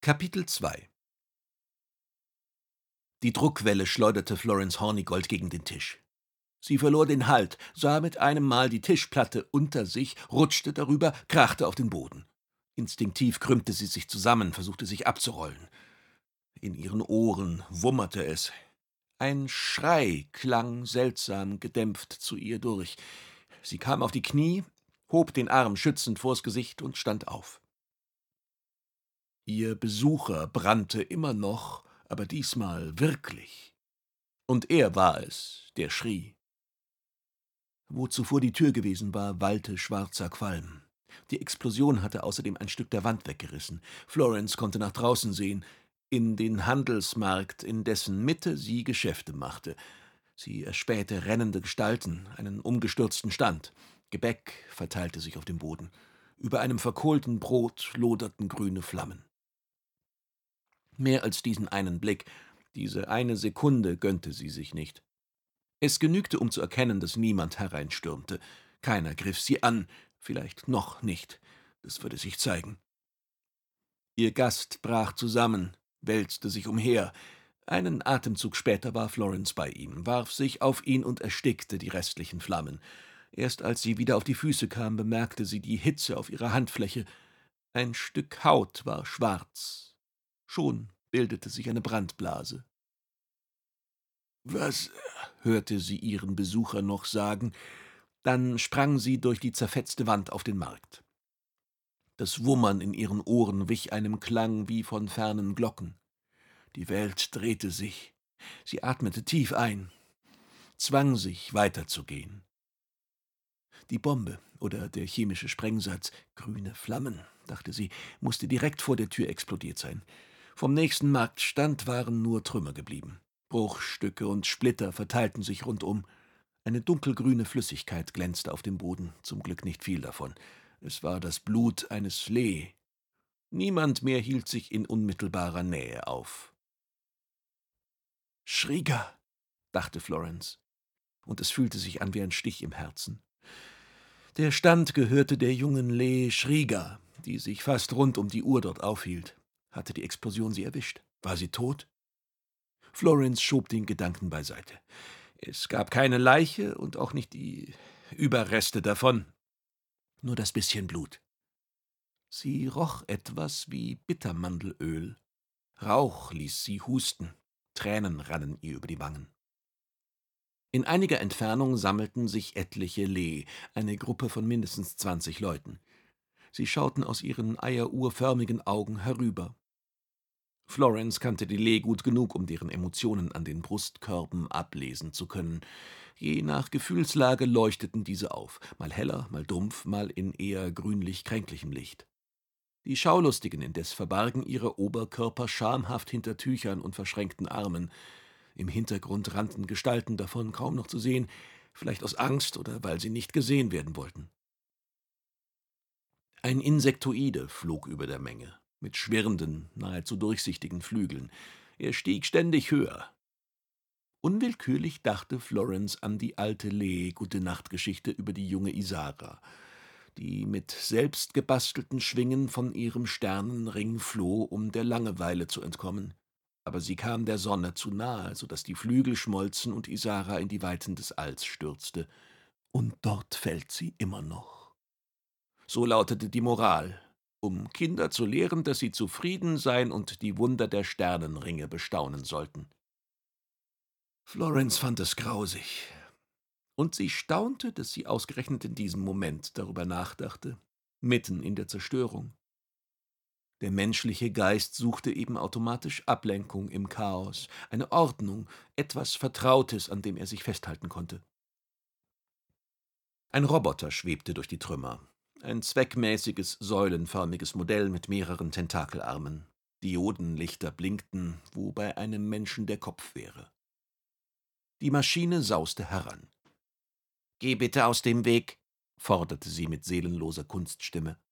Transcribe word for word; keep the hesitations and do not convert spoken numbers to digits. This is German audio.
Kapitel zwei. Die Druckwelle schleuderte Florence Hornigold gegen den Tisch. Sie verlor den Halt, sah mit einem Mal die Tischplatte unter sich, rutschte darüber, krachte auf den Boden. Instinktiv krümmte sie sich zusammen, versuchte sich abzurollen. In ihren Ohren wummerte es. Ein Schrei klang seltsam gedämpft zu ihr durch. Sie kam auf die Knie, hob den Arm schützend vors Gesicht und stand auf. Ihr Besucher brannte immer noch, aber diesmal wirklich. Und er war es, der schrie. Wo zuvor die Tür gewesen war, wallte schwarzer Qualm. Die Explosion hatte außerdem ein Stück der Wand weggerissen. Florence konnte nach draußen sehen, in den Handelsmarkt, in dessen Mitte sie Geschäfte machte. Sie erspähte rennende Gestalten, einen umgestürzten Stand. Gebäck verteilte sich auf dem Boden. Über einem verkohlten Brot loderten grüne Flammen. Mehr als diesen einen Blick, diese eine Sekunde gönnte sie sich nicht. Es genügte, um zu erkennen, dass niemand hereinstürmte. Keiner griff sie an, vielleicht noch nicht. Das würde sich zeigen. Ihr Gast brach zusammen, wälzte sich umher. Einen Atemzug später war Florence bei ihm, warf sich auf ihn und erstickte die restlichen Flammen. Erst als sie wieder auf die Füße kam, bemerkte sie die Hitze auf ihrer Handfläche. Ein Stück Haut war schwarz. Schon bildete sich eine Brandblase. »Was?« hörte sie ihren Besucher noch sagen, dann sprang sie durch die zerfetzte Wand auf den Markt. Das Wummern in ihren Ohren wich einem Klang wie von fernen Glocken. Die Welt drehte sich. Sie atmete tief ein, zwang sich, weiterzugehen. Die Bombe oder der chemische Sprengsatz, grüne Flammen, dachte sie, musste direkt vor der Tür explodiert sein. Vom nächsten Marktstand waren nur Trümmer geblieben. Bruchstücke und Splitter verteilten sich rundum. Eine dunkelgrüne Flüssigkeit glänzte auf dem Boden, zum Glück nicht viel davon. Es war das Blut eines Lee. Niemand mehr hielt sich in unmittelbarer Nähe auf. »Schrieger«, dachte Florence, und es fühlte sich an wie ein Stich im Herzen. Der Stand gehörte der jungen Lee Schrieger, die sich fast rund um die Uhr dort aufhielt. Hatte die Explosion sie erwischt? War sie tot? Florence schob den Gedanken beiseite. Es gab keine Leiche und auch nicht die Überreste davon. Nur das bisschen Blut. Sie roch etwas wie Bittermandelöl. Rauch ließ sie husten. Tränen rannen ihr über die Wangen. In einiger Entfernung sammelten sich etliche Lee, eine Gruppe von mindestens zwanzig Leuten. Sie schauten aus ihren eieruhrförmigen Augen herüber. Florence kannte die Lee gut genug, um deren Emotionen an den Brustkörben ablesen zu können. Je nach Gefühlslage leuchteten diese auf, mal heller, mal dumpf, mal in eher grünlich-kränklichem Licht. Die Schaulustigen indes verbargen ihre Oberkörper schamhaft hinter Tüchern und verschränkten Armen. Im Hintergrund rannten Gestalten davon, kaum noch zu sehen, vielleicht aus Angst oder weil sie nicht gesehen werden wollten. Ein Insektoide flog über der Menge, mit schwirrenden, nahezu durchsichtigen Flügeln. Er stieg ständig höher. Unwillkürlich dachte Florence an die alte Lee-Gute-Nacht-Geschichte über die junge Isara, die mit selbstgebastelten Schwingen von ihrem Sternenring floh, um der Langeweile zu entkommen. Aber sie kam der Sonne zu nahe, so daß die Flügel schmolzen und Isara in die Weiten des Alls stürzte. Und dort fällt sie immer noch. So lautete die Moral, um Kinder zu lehren, dass sie zufrieden sein und die Wunder der Sternenringe bestaunen sollten. Florence fand es grausig. Und sie staunte, dass sie ausgerechnet in diesem Moment darüber nachdachte, mitten in der Zerstörung. Der menschliche Geist suchte eben automatisch Ablenkung im Chaos, eine Ordnung, etwas Vertrautes, an dem er sich festhalten konnte. Ein Roboter schwebte durch die Trümmer, ein zweckmäßiges, säulenförmiges Modell mit mehreren Tentakelarmen. Diodenlichter blinkten, wo bei einem Menschen der Kopf wäre. Die Maschine sauste heran. »Geh bitte aus dem Weg«, forderte sie mit seelenloser Kunststimme.